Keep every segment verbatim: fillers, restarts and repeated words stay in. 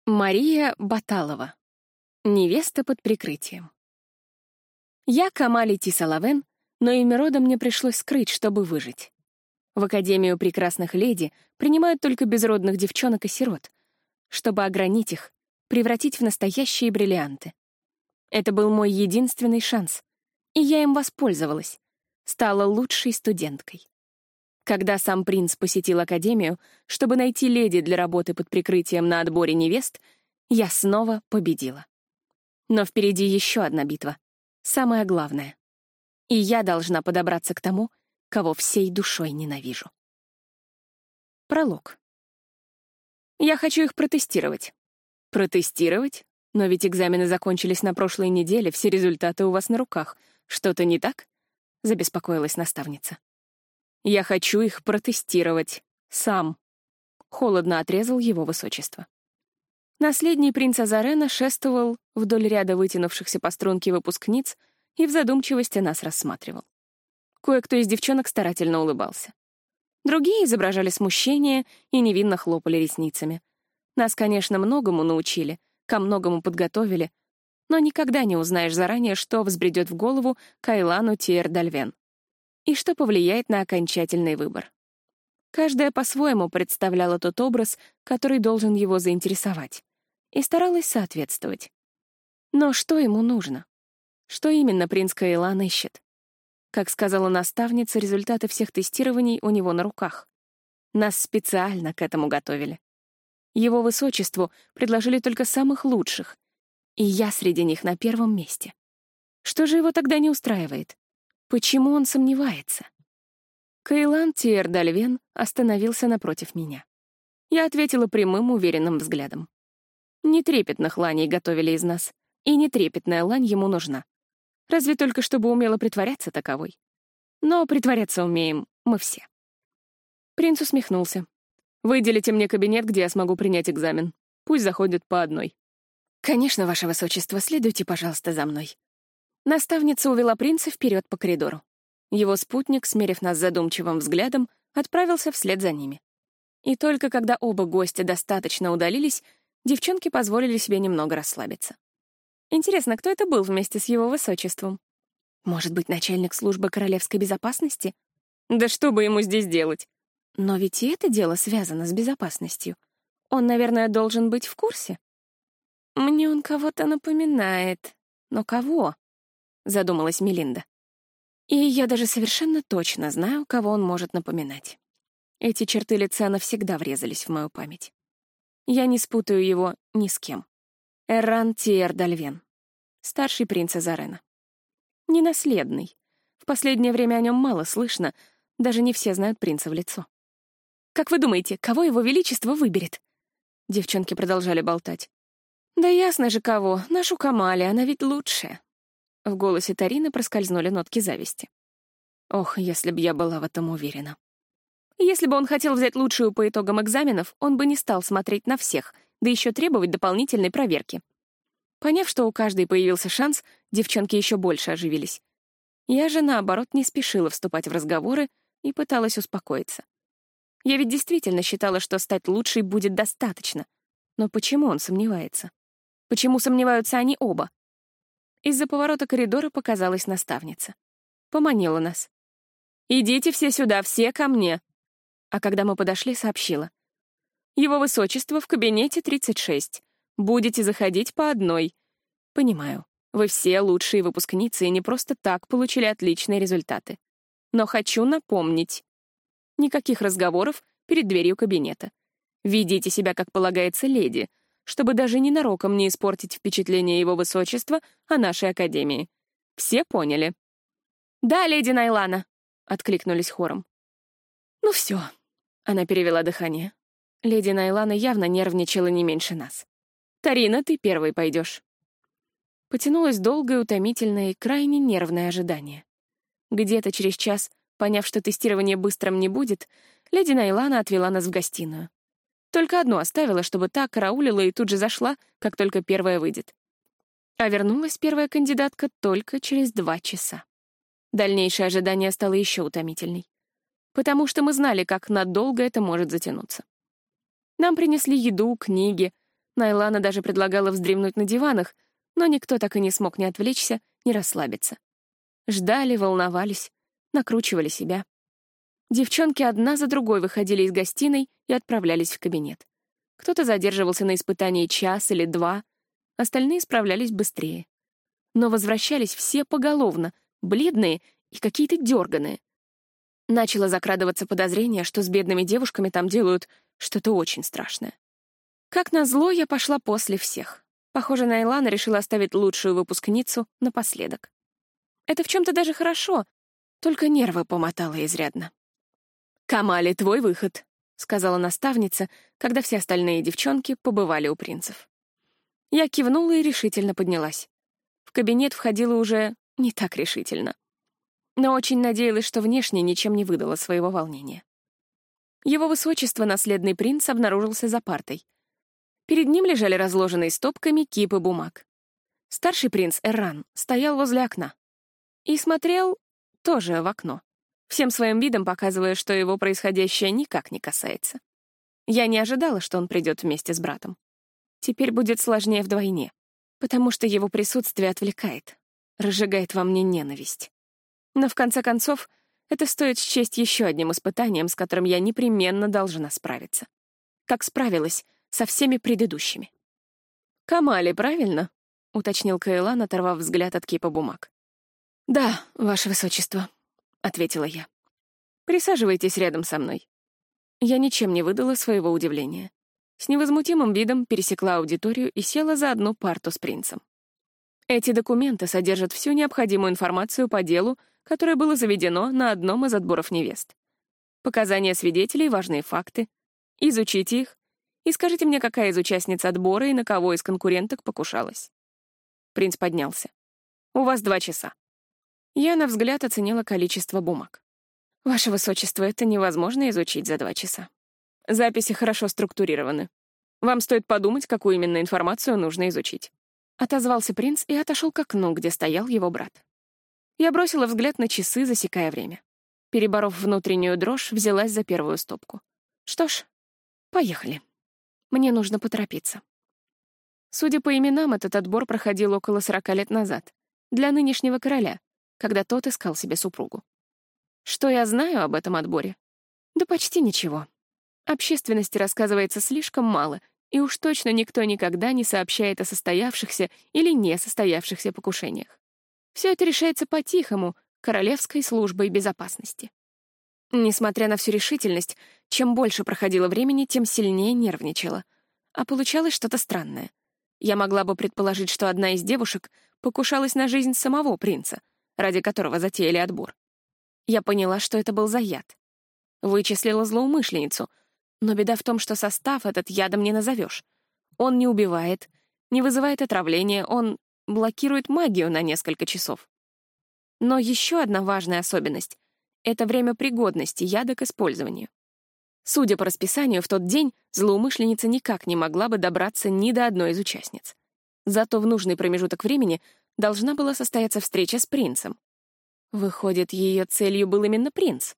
Мария Баталова. Невеста под прикрытием. Я Камали Тисалавен, но имя рода мне пришлось скрыть, чтобы выжить. В Академию прекрасных леди принимают только безродных девчонок и сирот, чтобы огранить их, превратить в настоящие бриллианты. Это был мой единственный шанс, и я им воспользовалась, стала лучшей студенткой. Когда сам принц посетил Академию, чтобы найти леди для работы под прикрытием на отборе невест, я снова победила. Но впереди еще одна битва, самая главная. И я должна подобраться к тому, кого всей душой ненавижу. Пролог. Я хочу их протестировать. Протестировать? Но ведь экзамены закончились на прошлой неделе, все результаты у вас на руках. Что-то не так? Забеспокоилась наставница. Я хочу их протестировать. Сам. Холодно отрезал его высочество. Наследный принц Азарена шествовал вдоль ряда вытянувшихся по струнке выпускниц и в задумчивости нас рассматривал. Кое-кто из девчонок старательно улыбался. Другие изображали смущение и невинно хлопали ресницами. Нас, конечно, многому научили, ко многому подготовили, но никогда не узнаешь заранее, что взбредет в голову Кайлану Тиер-Дальвен и что повлияет на окончательный выбор. Каждая по-своему представляла тот образ, который должен его заинтересовать, и старалась соответствовать. Но что ему нужно? Что именно принц Кайлан ищет? Как сказала наставница, результаты всех тестирований у него на руках. Нас специально к этому готовили. Его высочеству предложили только самых лучших, и я среди них на первом месте. Что же его тогда не устраивает? Почему он сомневается? Кайлан Тиер-Дальвен остановился напротив меня. Я ответила прямым, уверенным взглядом. Нетрепетных ланей готовили из нас, и нетрепетная лань ему нужна. Разве только чтобы умела притворяться таковой. Но притворяться умеем мы все. Принц усмехнулся. «Выделите мне кабинет, где я смогу принять экзамен. Пусть заходят по одной». «Конечно, ваше высочество, следуйте, пожалуйста, за мной». Наставница увела принца вперед по коридору. Его спутник, смерив нас задумчивым взглядом, отправился вслед за ними. И только когда оба гостя достаточно удалились, девчонки позволили себе немного расслабиться. Интересно, кто это был вместе с его высочеством? Может быть, начальник службы королевской безопасности? Да что бы ему здесь делать? Но ведь и это дело связано с безопасностью. Он, наверное, должен быть в курсе. Мне он кого-то напоминает. Но кого? Задумалась Мелинда. И я даже совершенно точно знаю, кого он может напоминать. Эти черты лица навсегда врезались в мою память. Я не спутаю его ни с кем. Эрран Тиер-Дальвен, старший принц Азарена. Ненаследный. В последнее время о нем мало слышно, даже не все знают принца в лицо. «Как вы думаете, кого его величество выберет?» Девчонки продолжали болтать. «Да ясно же кого, нашу Камали, она ведь лучшая». В голосе Тарины проскользнули нотки зависти. Ох, если б я была в этом уверена. Если бы он хотел взять лучшую по итогам экзаменов, он бы не стал смотреть на всех, да еще требовать дополнительной проверки. Поняв, что у каждой появился шанс, девчонки еще больше оживились. Я же, наоборот, не спешила вступать в разговоры и пыталась успокоиться. Я ведь действительно считала, что стать лучшей будет достаточно. Но почему он сомневается? Почему сомневаются они оба? Из-за поворота коридора показалась наставница. Поманила нас. «Идите все сюда, все ко мне!» А когда мы подошли, сообщила. «Его высочество в кабинете тридцать шесть. Будете заходить по одной. Понимаю, вы все лучшие выпускницы и не просто так получили отличные результаты. Но хочу напомнить. Никаких разговоров перед дверью кабинета. Ведите себя, как полагается, леди, чтобы даже ненароком не испортить впечатление его высочества о нашей академии. Все поняли?» «Да, леди Найлана», — откликнулись хором. «Ну все», — она перевела дыхание. Леди Найлана явно нервничала не меньше нас. «Тарина, ты первой пойдешь». Потянулось долгое, утомительное и крайне нервное ожидание. Где-то через час, поняв, что тестирование быстрым не будет, леди Найлана отвела нас в гостиную. Только одну оставила, чтобы та караулила и тут же зашла, как только первая выйдет. А вернулась первая кандидатка только через два часа. Дальнейшее ожидание стало еще утомительней. Потому что мы знали, как надолго это может затянуться. Нам принесли еду, книги, Найлана даже предлагала вздремнуть на диванах, но никто так и не смог ни отвлечься, ни расслабиться. Ждали, волновались, накручивали себя. Девчонки одна за другой выходили из гостиной и отправлялись в кабинет. Кто-то задерживался на испытании час или два, остальные справлялись быстрее. Но возвращались все поголовно, бледные и какие-то дерганые. Начало закрадываться подозрение, что с бедными девушками там делают что-то очень страшное. Как назло, я пошла после всех. Похоже, Найлана решила оставить лучшую выпускницу напоследок. Это в чем-то даже хорошо, только нервы помотала изрядно. «Камали, твой выход», — сказала наставница, когда все остальные девчонки побывали у принцев. Я кивнула и решительно поднялась. В кабинет входила уже не так решительно. Но очень надеялась, что внешне ничем не выдала своего волнения. Его высочество, наследный принц, обнаружился за партой. Перед ним лежали разложенные стопками кипы бумаг. Старший принц Эрран стоял возле окна и смотрел тоже в окно, всем своим видом показывая, что его происходящее никак не касается. Я не ожидала, что он придет вместе с братом. Теперь будет сложнее вдвойне, потому что его присутствие отвлекает, разжигает во мне ненависть. Но в конце концов, это стоит счесть еще одним испытанием, с которым я непременно должна справиться. Как справилась со всеми предыдущими. «Камали, правильно?» — уточнил Каэлан, оторвав взгляд от кипа бумаг. «Да, ваше высочество», — ответила я. «Присаживайтесь рядом со мной». Я ничем не выдала своего удивления. С невозмутимым видом пересекла аудиторию и села за одну парту с принцем. Эти документы содержат всю необходимую информацию по делу, которое было заведено на одном из отборов невест. Показания свидетелей, важные факты. Изучите их и скажите мне, какая из участниц отбора и на кого из конкуренток покушалась. Принц поднялся. «У вас два часа». Я на взгляд оценила количество бумаг. «Ваше высочество, это невозможно изучить за два часа. Записи хорошо структурированы. Вам стоит подумать, какую именно информацию нужно изучить». Отозвался принц и отошел к окну, где стоял его брат. Я бросила взгляд на часы, засекая время. Переборов внутреннюю дрожь, взялась за первую стопку. Что ж, поехали. Мне нужно поторопиться. Судя по именам, этот отбор проходил около сорока лет назад, для нынешнего короля, когда тот искал себе супругу. Что я знаю об этом отборе? Да почти ничего. Общественности рассказывается слишком мало, и уж точно никто никогда не сообщает о состоявшихся или не состоявшихся покушениях. Все это решается по-тихому, Королевской службой безопасности. Несмотря на всю решительность, чем больше проходило времени, тем сильнее нервничала. А получалось что-то странное. Я могла бы предположить, что одна из девушек покушалась на жизнь самого принца, ради которого затеяли отбор. Я поняла, что это был за яд. Вычислила злоумышленницу, но беда в том, что состав этот ядом не назовешь. Он не убивает, не вызывает отравления, он блокирует магию на несколько часов. Но еще одна важная особенность — это время пригодности яда к использованию. Судя по расписанию, в тот день злоумышленница никак не могла бы добраться ни до одной из участниц. Зато в нужный промежуток времени должна была состояться встреча с принцем. Выходит, ее целью был именно принц.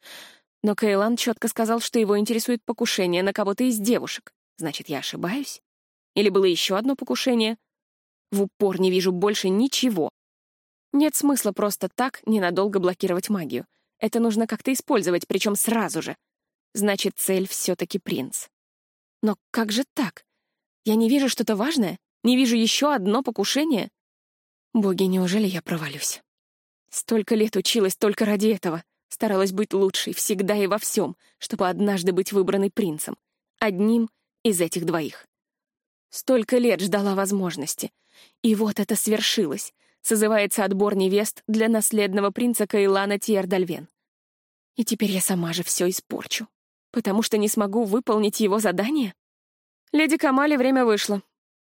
Но Каэлан четко сказал, что его интересует покушение на кого-то из девушек. Значит, я ошибаюсь? Или было еще одно покушение? В упор не вижу больше ничего. Нет смысла просто так ненадолго блокировать магию. Это нужно как-то использовать, причем сразу же. Значит, цель все-таки принц. Но как же так? Я не вижу что-то важное? Не вижу еще одно покушение? Боги, неужели я провалюсь? Столько лет училась только ради этого. Старалась быть лучшей всегда и во всем, чтобы однажды быть выбранной принцем. Одним из этих двоих. Столько лет ждала возможности. И вот это свершилось. Созывается отбор невест для наследного принца Каэлана Тьер-Дальвен. И теперь я сама же все испорчу. Потому что не смогу выполнить его задание? Леди Камали, время вышло.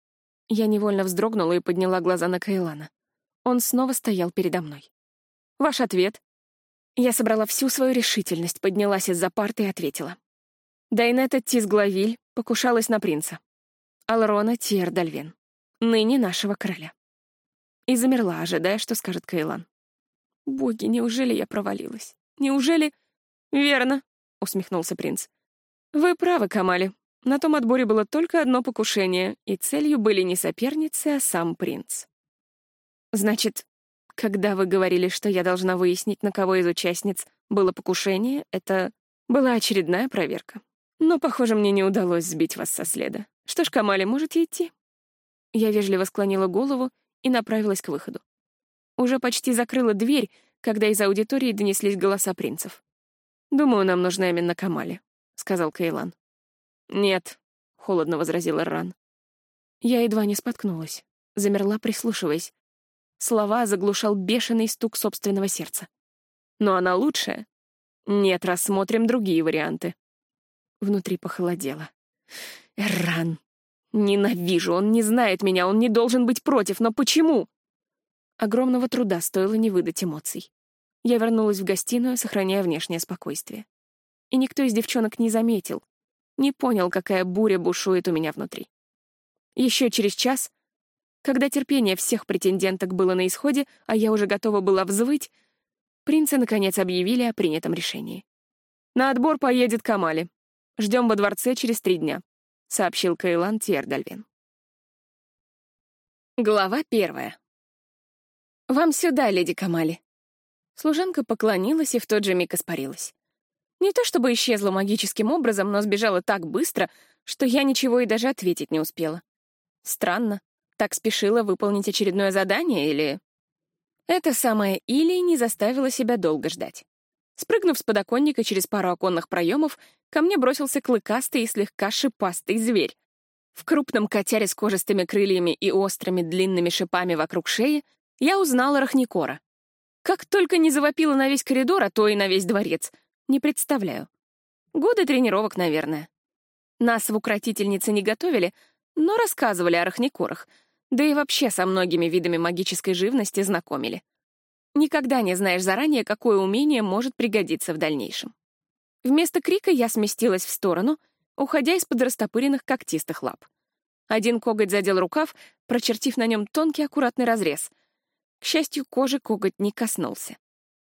Я невольно вздрогнула и подняла глаза на Каэлана. Он снова стоял передо мной. Ваш ответ? Я собрала всю свою решительность, поднялась из-за парты и ответила. Дайнета Тисглавиль покушалась на принца. Алрона Тьер-Дальвен, ныне нашего короля. И замерла, ожидая, что скажет Каэлан. Боги, неужели я провалилась? Неужели... Верно, усмехнулся принц. Вы правы, Камали. На том отборе было только одно покушение, и целью были не соперницы, а сам принц. Значит, когда вы говорили, что я должна выяснить, на кого из участниц было покушение, это была очередная проверка. Но, похоже, мне не удалось сбить вас со следа. Что ж, Камали, можете идти?» Я вежливо склонила голову и направилась к выходу. Уже почти закрыла дверь, когда из аудитории донеслись голоса принцев. «Думаю, нам нужна именно Камали», — сказал Кейлан. «Нет», — холодно возразил Эрран. Я едва не споткнулась, замерла, прислушиваясь. Слова заглушал бешеный стук собственного сердца. «Но она лучшая?» «Нет, рассмотрим другие варианты». Внутри похолодело. «Эрран! Ненавижу! Он не знает меня, он не должен быть против, но почему?» Огромного труда стоило не выдать эмоций. Я вернулась в гостиную, сохраняя внешнее спокойствие. И никто из девчонок не заметил, не понял, какая буря бушует у меня внутри. Еще через час, когда терпение всех претенденток было на исходе, а я уже готова была взвыть, принцы, наконец, объявили о принятом решении. «На отбор поедет Камали. Ждем во дворце через три дня», — сообщил Кейлан Тьердальвен. Глава первая. «Вам сюда, леди Камали». Служанка поклонилась и в тот же миг испарилась. Не то чтобы исчезла магическим образом, но сбежала так быстро, что я ничего и даже ответить не успела. Странно. Так спешила выполнить очередное задание или... Это самое «или» не заставило себя долго ждать. Спрыгнув с подоконника через пару оконных проемов, ко мне бросился клыкастый и слегка шипастый зверь. В крупном котяре с кожистыми крыльями и острыми длинными шипами вокруг шеи я узнала Рахникора. Как только не завопила на весь коридор, а то и на весь дворец, не представляю. Годы тренировок, наверное. Нас в укротительнице не готовили, но рассказывали о Рахникорах, да и вообще со многими видами магической живности знакомили. Никогда не знаешь заранее, какое умение может пригодиться в дальнейшем. Вместо крика я сместилась в сторону, уходя из-под растопыренных когтистых лап. Один коготь задел рукав, прочертив на нем тонкий аккуратный разрез. К счастью, кожи коготь не коснулся.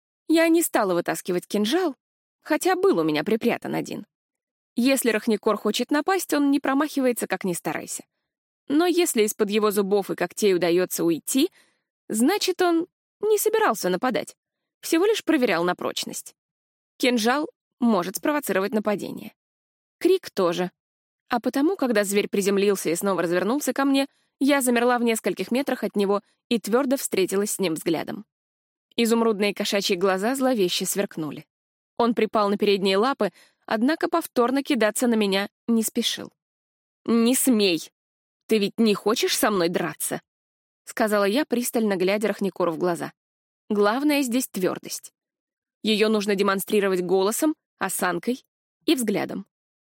Я не стала вытаскивать кинжал, хотя был у меня припрятан один. Если Рахникор хочет напасть, он не промахивается, как ни старайся. Но если из-под его зубов и когтей удается уйти, значит, он не собирался нападать, всего лишь проверял на прочность. Кинжал может спровоцировать нападение. Крик тоже. А потому, когда зверь приземлился и снова развернулся ко мне, я замерла в нескольких метрах от него и твердо встретилась с ним взглядом. Изумрудные кошачьи глаза зловеще сверкнули. Он припал на передние лапы, однако повторно кидаться на меня не спешил. «Не смей! Ты ведь не хочешь со мной драться?» — сказала я, пристально глядя Рахникору в глаза. Главное здесь твердость. Ее нужно демонстрировать голосом, осанкой и взглядом.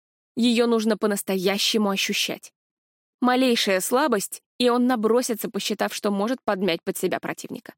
Ее нужно по-настоящему ощущать. Малейшая слабость, и он набросится, посчитав, что может подмять под себя противника.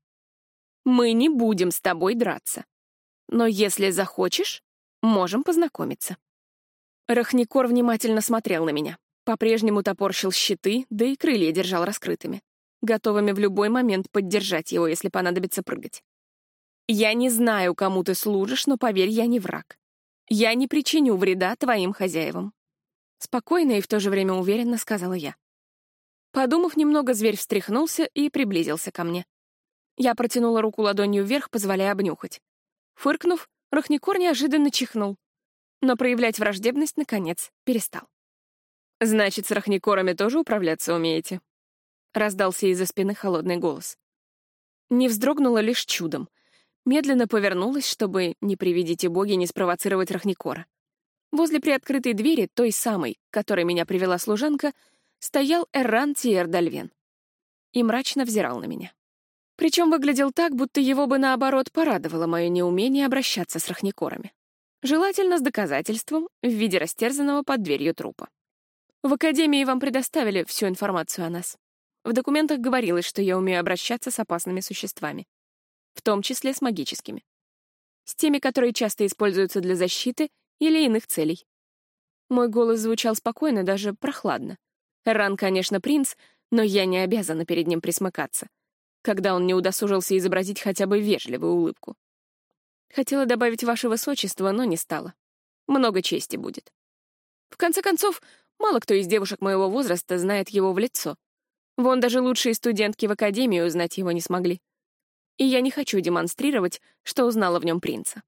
Мы не будем с тобой драться. Но если захочешь, можем познакомиться. Рахникор внимательно смотрел на меня. По-прежнему топорщил щиты, да и крылья держал раскрытыми, готовыми в любой момент поддержать его, если понадобится прыгать. «Я не знаю, кому ты служишь, но, поверь, я не враг. Я не причиню вреда твоим хозяевам». Спокойно и в то же время уверенно сказала я. Подумав немного, зверь встряхнулся и приблизился ко мне. Я протянула руку ладонью вверх, позволяя обнюхать. Фыркнув, Рахникор неожиданно чихнул, но проявлять враждебность, наконец, перестал. «Значит, с Рахникорами тоже управляться умеете?» — раздался из-за спины холодный голос. Не вздрогнула лишь чудом. Медленно повернулась, чтобы, не приведите боги, не спровоцировать Рахникора. Возле приоткрытой двери, той самой, к которой меня привела служанка, стоял Эрран Тьердальвен и мрачно взирал на меня. Причем выглядел так, будто его бы, наоборот, порадовало мое неумение обращаться с Рахникорами. Желательно с доказательством в виде растерзанного под дверью трупа. В Академии вам предоставили всю информацию о нас. В документах говорилось, что я умею обращаться с опасными существами, в том числе с магическими. С теми, которые часто используются для защиты или иных целей. Мой голос звучал спокойно, даже прохладно. Эрран, конечно, принц, но я не обязана перед ним присмыкаться, когда он не удосужился изобразить хотя бы вежливую улыбку. Хотела добавить «Ваше Высочество», но не стала. Много чести будет. В конце концов, Мало кто из девушек моего возраста знает его в лицо. Вон даже лучшие студентки в академии узнать его не смогли. И я не хочу демонстрировать, что узнала в нем принца.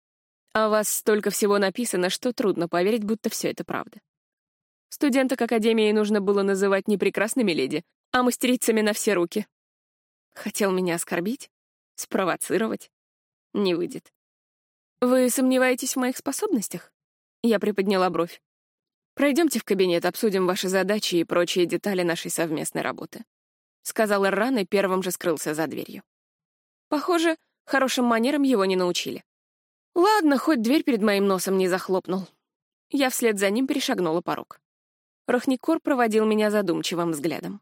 О вас столько всего написано, что трудно поверить, будто все это правда. Студенток академии нужно было называть не прекрасными леди, а мастерицами на все руки. Хотел меня оскорбить? Спровоцировать? Не выйдет. Вы сомневаетесь в моих способностях? Я приподняла бровь. Пройдемте в кабинет, обсудим ваши задачи и прочие детали нашей совместной работы. Сказал Эрран и первым же скрылся за дверью. Похоже, хорошим манерам его не научили. Ладно, хоть дверь перед моим носом не захлопнул. Я вслед за ним перешагнула порог. Рахникор проводил меня задумчивым взглядом.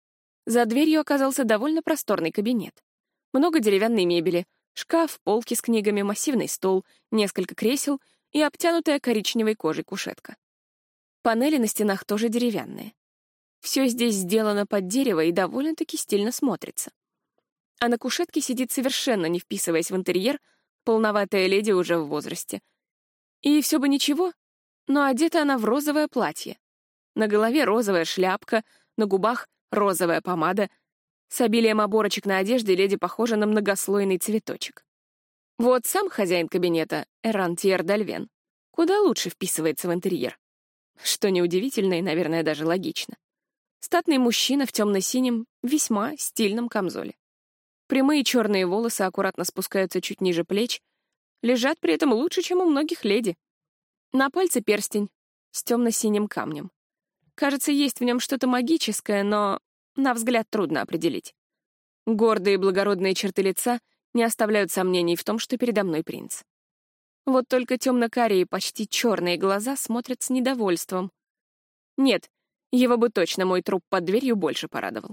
За дверью оказался довольно просторный кабинет. Много деревянной мебели, шкаф, полки с книгами, массивный стол, несколько кресел и обтянутая коричневой кожей кушетка. Панели на стенах тоже деревянные. Все здесь сделано под дерево и довольно-таки стильно смотрится. А на кушетке сидит, совершенно не вписываясь в интерьер, полноватая леди уже в возрасте. И все бы ничего, но одета она в розовое платье. На голове розовая шляпка, на губах розовая помада. С обилием оборочек на одежде леди похожа на многослойный цветочек. Вот сам хозяин кабинета, Эрран Тьер-Дальвен, куда лучше вписывается в интерьер. Что неудивительно и, наверное, даже логично. Статный мужчина в темно-синем, весьма стильном камзоле. Прямые черные волосы аккуратно спускаются чуть ниже плеч, лежат при этом лучше, чем у многих леди. На пальце перстень с темно-синим камнем. Кажется, есть в нем что-то магическое, но на взгляд трудно определить. Гордые и благородные черты лица не оставляют сомнений в том, что передо мной принц. Вот только темно-карие, почти черные глаза смотрят с недовольством. Нет, его бы точно мой труп под дверью больше порадовал.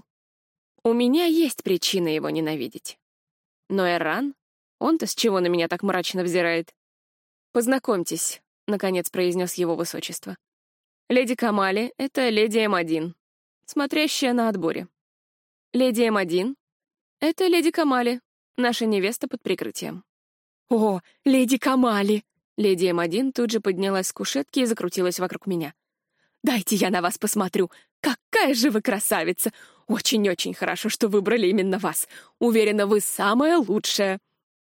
У меня есть причина его ненавидеть. Но Эрран, он-то с чего на меня так мрачно взирает? «Познакомьтесь», — наконец произнес его высочество. «Леди Камали — это леди Эм один, смотрящая на отборе. Леди Эм один — это леди Камали, наша невеста под прикрытием». «О, леди Камали!» Леди Эм один тут же поднялась с кушетки и закрутилась вокруг меня. «Дайте я на вас посмотрю. Какая же вы красавица! Очень-очень хорошо, что выбрали именно вас. Уверена, вы самая лучшая».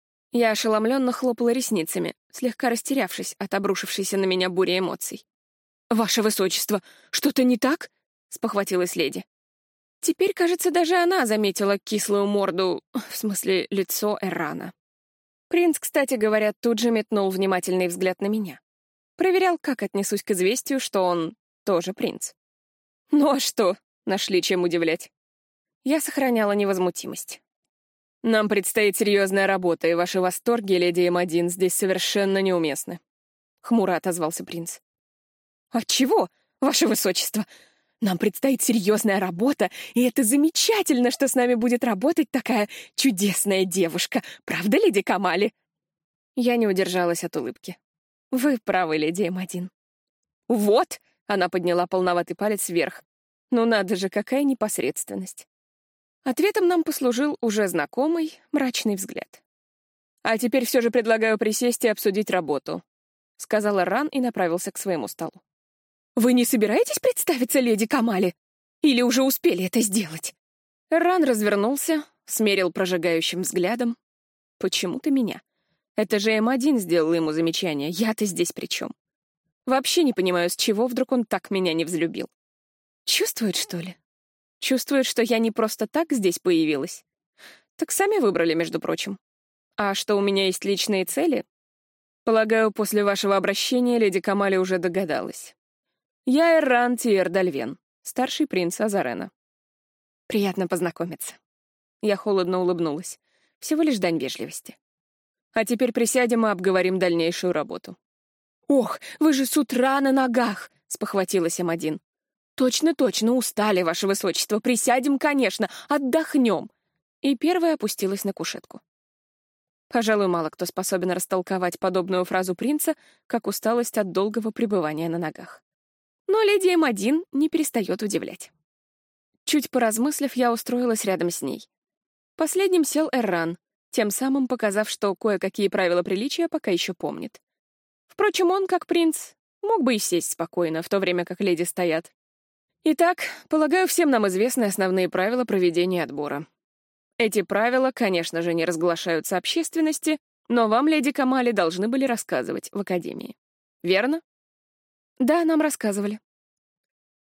Я ошеломленно хлопала ресницами, слегка растерявшись от обрушившейся на меня бури эмоций. «Ваше высочество, что-то не так?» — спохватилась леди. Теперь, кажется, даже она заметила кислую морду, в смысле, лицо Эррана. Принц, кстати говоря, тут же метнул внимательный взгляд на меня. Проверял, как отнесусь к известию, что он тоже принц. Ну а что, нашли чем удивлять. Я сохраняла невозмутимость. «Нам предстоит серьезная работа, и ваши восторги, леди Эм один, здесь совершенно неуместны», — хмуро отозвался принц. «Отчего, ваше высочество? Нам предстоит серьезная работа, и это замечательно, что с нами будет работать такая чудесная девушка. Правда, леди Камали?» Я не удержалась от улыбки. «Вы правы, леди Эм один». «Вот!» — она подняла полноватый палец вверх. «Ну надо же, какая непосредственность!» Ответом нам послужил уже знакомый мрачный взгляд. «А теперь все же предлагаю присесть и обсудить работу», — сказал Эрран и направился к своему столу. «Вы не собираетесь представиться леди Камали? Или уже успели это сделать?» Эрран развернулся, смерил прожигающим взглядом. «Почему-то меня. Это же Эм один сделал ему замечание, я-то здесь при чем? Вообще не понимаю, с чего вдруг он так меня не взлюбил. Чувствует, что ли? Чувствует, что я не просто так здесь появилась? Так сами выбрали, между прочим. А что у меня есть личные цели? Полагаю, после вашего обращения леди Камали уже догадалась. Я Эрран Тьер-Дальвен, старший принц Азарена. Приятно познакомиться. Я холодно улыбнулась. Всего лишь дань вежливости. А теперь присядем и обговорим дальнейшую работу. «Ох, вы же с утра на ногах!» — спохватилась Эм один. «Точно-точно устали, ваше высочество. Присядем, конечно, отдохнем». И первая опустилась на кушетку. Пожалуй, мало кто способен растолковать подобную фразу принца, как усталость от долгого пребывания на ногах. Но леди Эм один не перестает удивлять. Чуть поразмыслив, я устроилась рядом с ней. Последним сел Эрран, тем самым показав, что кое-какие правила приличия пока еще помнит. Впрочем, он, как принц, Мог бы и сесть спокойно, в то время как леди стоят. Итак, полагаю, всем нам известны основные правила проведения отбора. Эти правила, конечно же, не разглашаются общественности, но вам, леди Камали, должны были рассказывать в академии. Верно? Да, нам рассказывали.